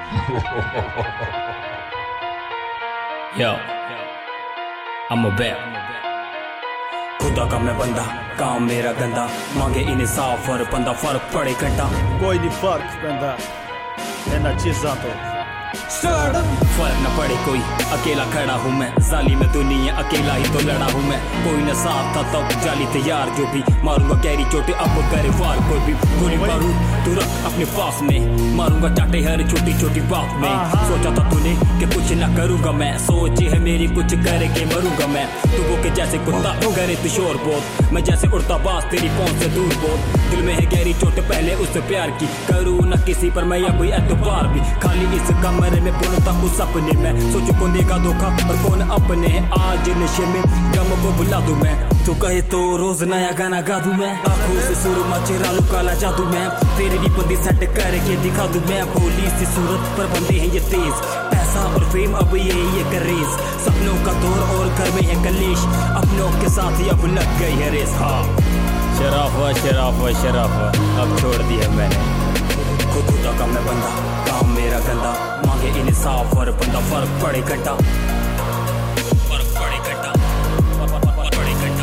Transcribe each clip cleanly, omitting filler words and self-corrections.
Yo, I'm a bet. खुदा का मैं बंदा, काम मेरा गंदा, मांगे इंसाफ और बंदा फर्क पड़े घंटा। कोई नहीं फर्क पैंदा इन्हां चीज़ां तो। फर्क न पड़े कोई, अकेला खड़ा हूँ मैं, जाली में दुनिया अकेला ही तो लड़ा हूँ मैं। कोई न साथ था तब जाली तैयार, जो भी मारूंगा गहरी चोटें अब करे वार। कोई भी गोली बारूद तू रख अपने पास में, मारूंगा चाटे हर छोटी छोटी बात में। सोचा था तूने कि कुछ न करूंगा मैं, सोचे है मेरी कुछ करे के मरूंगा मैं। तू वो के जैसे कुत्ता करे तू शोर बहुत, मैं जैसे उड़ता बाज तेरी पहुंच से दूर बहुत। दिल में है गहरी चोट पहले उससे प्यार की, करूँ न किसी पर मैं कोई एतबार भी। खाली इस कमरे में बोलता उस सपने में, सोचो कौन देगा धोखा और कौन अपने हैं। आज नशे में गम को बुला दूं मैं, तू कहे तो रोज नया गाना गा दूं मैं। आंखों से सुरमा चेहरा लो काला जादू मैं, तेरी भी बंदी सेट करके दिखा दूं मैं। भोली सी सूरत पर बंदे हैं ये तेज, पैसा और फेम अब ये करेज। सपनों का दौर और घर में है कलेश, अपनों के साथ ही अब लग गई है रेस। हाँ शराफा शराफा शराफा अब छोड़ दिया मैंने। खुदा का मैं बंदा, काम मेरा गंदा, मांगे इंसाफ और बंदा फर्क पड़े घंटा। फर्क पड़े घंटा, पड़े घंटा।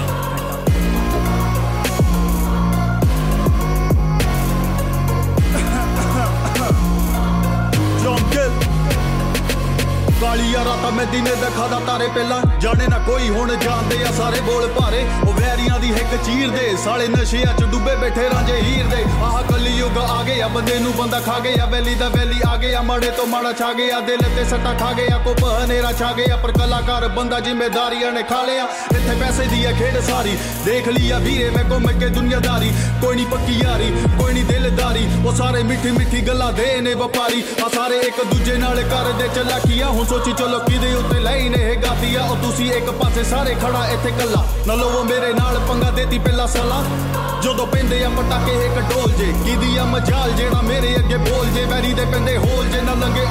कालिया राता मैं दिने देखा दा तारे पहला, जाने ना कोई हुण जानदे आ सारे बोल भारे। ओ वैरियां दी हिक चीर दे, साले नशियां च डुबे बैठे रांझे हीर दे। आह कलयुग आ गया, बंदे नू बंदा खा गया, वैली दा वैली आ गया, माड़े तो माड़ा छा गया। दिल ते सट्टा खा गया, को हनेरा छा गया, पर कलाकार बंदा जिम्मेदारियां ने खा लिया। इत्थे पैसे दी खेड सारी देख लिया वीरे, मैं घुम के दुनियादारी। कोई नहीं पक्की यारी, कोई नहीं दिलदारी, वो सारे मिठी मिठी गल्लां दे ने व्यापारी। आ सारे एक दूजे नाल कर दे चलाकिया, हुण सोची चलो किदे उत्ते लई ने गातिया। ओ तुसी एक पासे सारे खड़ा इत्थे कल्ला, न लवो मेरे नाल पंगा देती पहला साला। जदों पेंदे आ पटाके एक ढोल जे, किदी आ मजाल जेड़ा मेरे अगे बोल जे। वैरी दे पेंदे होल जे, न लंगे